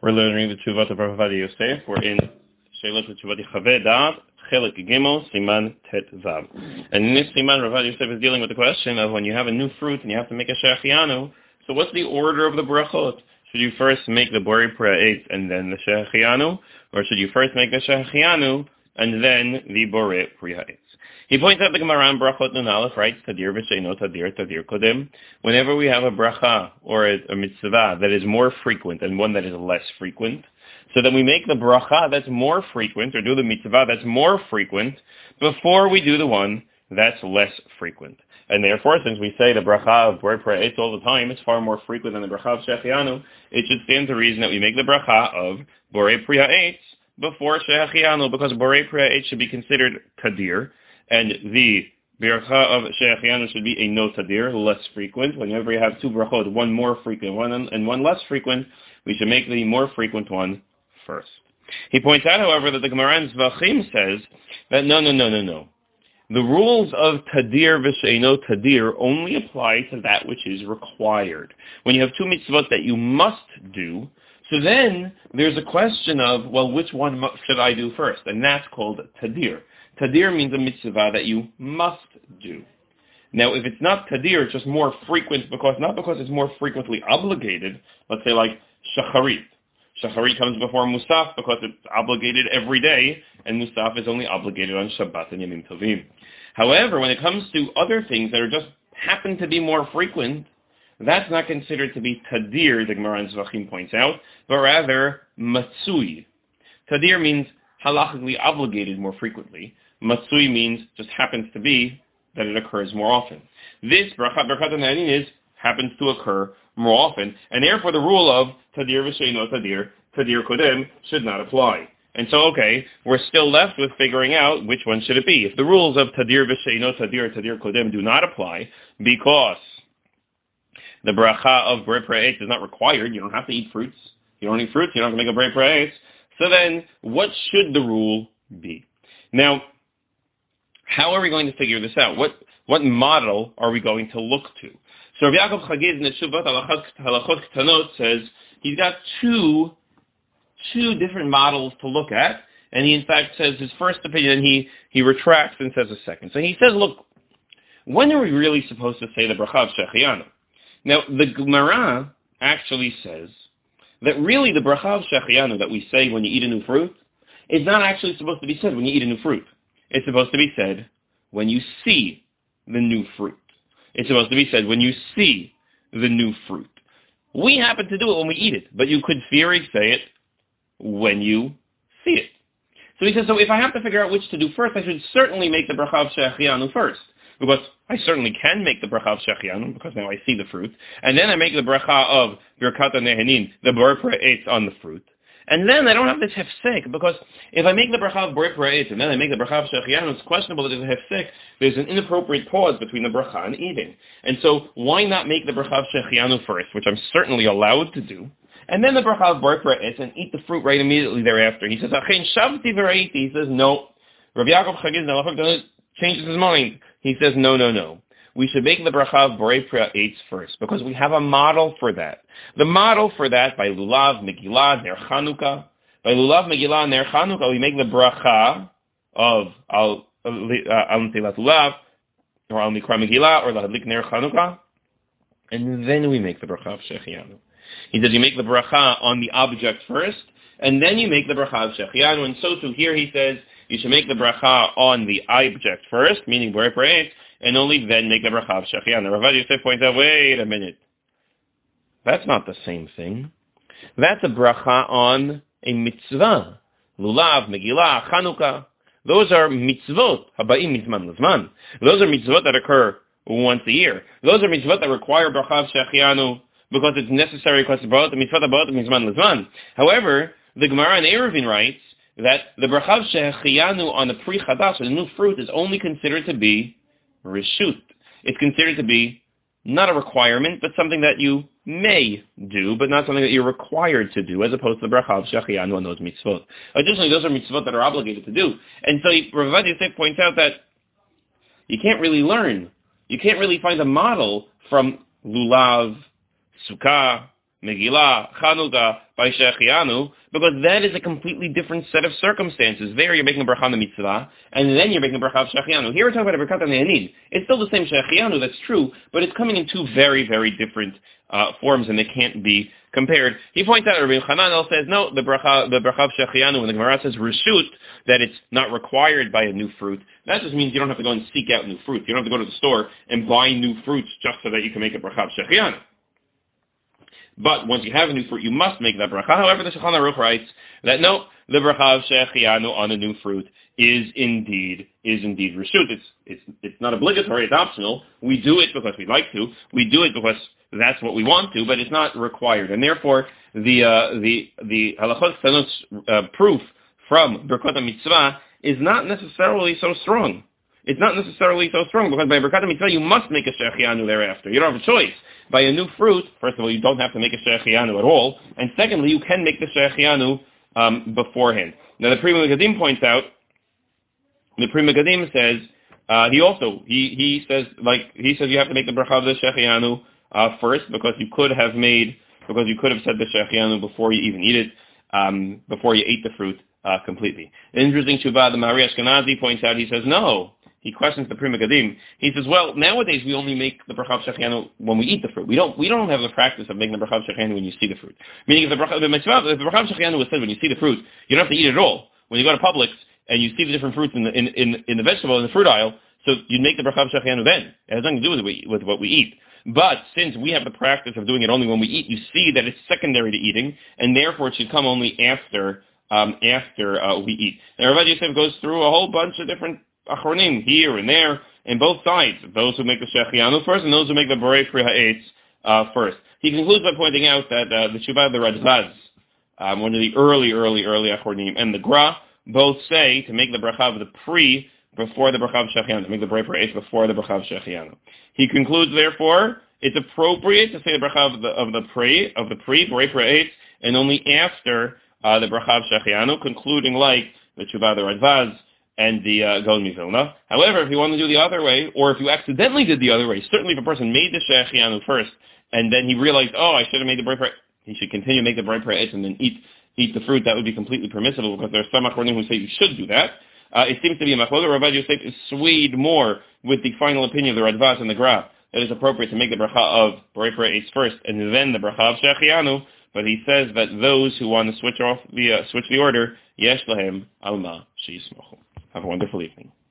We're learning the Tshuvot of Rav Ovadia Yosef. We're in Sheilot Tshuvot Yichaveh Da'at, Chelik Gimel, Siman Tet Vav. And in this Siman, Rav Ovadia Yosef is dealing with the question of when you have a new fruit and you have to make a Shechianu, so what's the order of the brachot? Should you first make the Borei Priya and then the Shechianu, or should you first make the Shechianu and then the Borei Priya? He points out the Gemara in Brachot Nun Aleph writes, Tadir v'sheino tadir, tadir kodem. Whenever we have a bracha or a mitzvah that is more frequent and one that is less frequent, so then we make the bracha that's more frequent, or do the mitzvah that's more frequent, before we do the one that's less frequent. And therefore, since we say the bracha of Borei Priya all the time, it's far more frequent than the bracha of Shechianu, it should stand to reason that we make the bracha of Borei Priya before Shechianu, because Borei Priya should be considered tadir, and the bracha of Shechianu should be a no tadir, less frequent. Whenever we have two brachot, one more frequent and one less frequent, we should make the more frequent one first. He points out, however, that the Gemara in Zvachim says that no. The rules of tadir v'sheino tadir only apply to that which is required. When you have two mitzvot that you must do, so then there's a question of, well, which one should I do first? And that's called tadir. Tadir means a mitzvah that you must do. Now, if it's not tadir, it's just more frequent, not because it's more frequently obligated. Let's say like shacharit. Shacharit comes before Musaf because it's obligated every day, and Musaf is only obligated on Shabbat and Yamim Tovim. However, when it comes to other things that are just happen to be more frequent, that's not considered to be tadir, the Gemara in Zvachim points out, but rather matsui. Tadir means halachically obligated more frequently. Matsui means just happens to be that it occurs more often. This brachat hanin happens to occur more often, and therefore the rule of tadir v'sheino tadir, tadir kodem, should not apply. And so, we're still left with figuring out which one should it be. If the rules of tadir v'sheino tadir, tadir kodem do not apply, because the bracha of Borei Priya is not required, you don't have to eat fruits. You don't eat fruits, you don't have to make a Borei Priya. So then, what should the rule be? Now, how are we going to figure this out? What model are we going to look to? So Rav Yaakov Chagiz in the Tshuvot Halachot K'tanot says he's got two different models to look at, and he in fact says his first opinion, he retracts and says a second. So he says, look, when are we really supposed to say the bracha of Shechianu? Now, the Gemara actually says that really the bracha of Shechianu that we say when you eat a new fruit is not actually supposed to be said when you eat a new fruit. It's supposed to be said when you see the new fruit. It's supposed to be said when you see the new fruit. We happen to do it when we eat it, but you could theoretically say it when you see it. So he says, so if I have to figure out which to do first, I should certainly make the bracha of Shechianu first, because I certainly can make the bracha of Shechianu, because now I see the fruit, and then I make the bracha of Birkat HaNehenin, the Borei Priya on the fruit. And then I don't have this hefsek, because if I make the bracha of Borei Priya and then I make the bracha of Shechianu, it's questionable that there's a hefsek. There's an inappropriate pause between the bracha and eating. And so why not make the bracha of Shechianu first, which I'm certainly allowed to do, and then the bracha of Borei Priya and eat the fruit right immediately thereafter? He says, Achein shavti v'reiti. He says, no. Rabbi Yaakov Chagiz changes his mind. He says, no. We should make the bracha of Borei Priya first, because we have a model for that. The model for that, by Lulav, Megillah, Ner Chanukah. By Lulav, Megillah, Ner Chanukah, we make the bracha of Al Netilat Lulav, or Al Mikra Megillah, or Lahadlik Ner Chanukah, and then we make the bracha of Shechianu. He says you make the bracha on the object first, and then you make the bracha of Shechianu, and so too here he says you should make the bracha on the object first, meaning Borei Priya, and only then make the bracha of Shechianu. Rav Ovadia Yosef points out, wait a minute. That's not the same thing. That's a bracha on a mitzvah. Lulav, Megillah, Chanukah. Those are mitzvot. Habaim mizman lezman. Those are mitzvot that occur once a year. Those are mitzvot that require bracha of Shechianu because it's necessary, because it's mitzvot about mizman lezman. However, the Gemara in Eruvin writes that the bracha of Shechianu on the Pri Chadash, the new fruit, is only considered to be reshut. It's considered to be not a requirement, but something that you may do, but not something that you're required to do, as opposed to the bracha of Shechianu on those mitzvot. Additionally, those are mitzvot that are obligated to do. And so Rav Ovadia Yosef points out that you can't really learn. You can't really find a model from Lulav, Sukkah, Megillah, Chanukah, by Shechianu, because that is a completely different set of circumstances. There you're making a bracha on the mitzvah, and then you're making a bracha of Shechianu. Here we're talking about a bracha on the Hanin. It's still the same Shechianu, that's true, but it's coming in two very, very different forms, and they can't be compared. He points out, Rabbi Hananel says, no, the bracha of Shechianu, when the Gemara says Reshut, that it's not required by a new fruit, that just means you don't have to go and seek out new fruit. You don't have to go to the store and buy new fruits just so that you can make a bracha of Shechianu. But once you have a new fruit, you must make that bracha. However, the Shulchan Aruch writes that no, the bracha of Shechianu on a new fruit is indeed reshut. It's not obligatory, it's optional. We do it because we like to. We do it because that's what we want to, but it's not required. And therefore, the halachot tzanut proof from Birkat HaMitzvah is not necessarily so strong. It's not necessarily so strong because by Birkat HaMitzvah you must make a Shechianu thereafter. You don't have a choice. By a new fruit, first of all, you don't have to make a Shechianu at all, and secondly, you can make the Shechianu beforehand. Now the Pri Megadim points out, the Pri Megadim says, he says you have to make the bracha of the Shechianu first because you could have said the Shechianu before you even eat it, before you ate the fruit completely. An interesting Shuvah, the Mahari Ashkenazi points out, he says, no. He questions the Pri Megadim. He says, well, nowadays we only make the bracha of Shechianu when we eat the fruit. We don't have the practice of making the bracha of Shechianu when you see the fruit. Meaning, if the bracha of Shechianu was said when you see the fruit, you don't have to eat it at all. When you go to Publix and you see the different fruits in the vegetable in the fruit aisle, so you make the bracha of Shechianu then. It has nothing to do with what we eat. But since we have the practice of doing it only when we eat, you see that it's secondary to eating, and therefore it should come only after we eat. Now, Rav Yosef goes through a whole bunch of different achronim here and there, and both sides, those who make the Shechianu first and those who make the Borei Pri Ha'etz first. He concludes by pointing out that the Shuvah of the Radbaz, one of the early achronim, and the Gra, both say to make the bracha of the Pri before the bracha of Shechianu, to make the Borei Pri Ha'etz before the bracha of Shechianu. He concludes, therefore, it's appropriate to say the bracha of the Pri, Borei Pri Ha'etz, and only after the bracha of Shechianu, concluding like the Shuvah of the Radbaz, and the Gaon Mivilna. However, if you want to do the other way, or if you accidentally did the other way, certainly if a person made the Shechianu first, and then he realized, oh, I should have made the Borei Pri Ha'etz, he should continue to make the Borei Pri Ha'etz and then eat the fruit. That would be completely permissible, because there are some Achronim who say you should do that. It seems to be a Machlokes. Rav Yosef is swayed more with the final opinion of the Radbaz and the Gra, that it's appropriate to make the bracha of Borei Pri Ha'etz first, and then the bracha of Shechianu, but he says that those who want to switch the order, yesh lahem alma sheismochu. Have a wonderful evening.